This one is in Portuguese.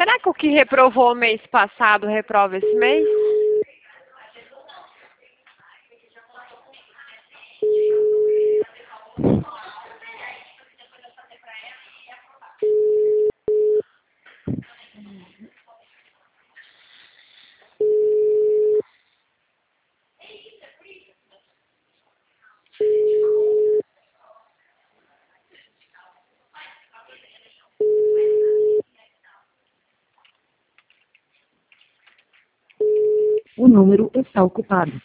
Será que o que reprovou mês passado reprova esse mês? O número está ocupado.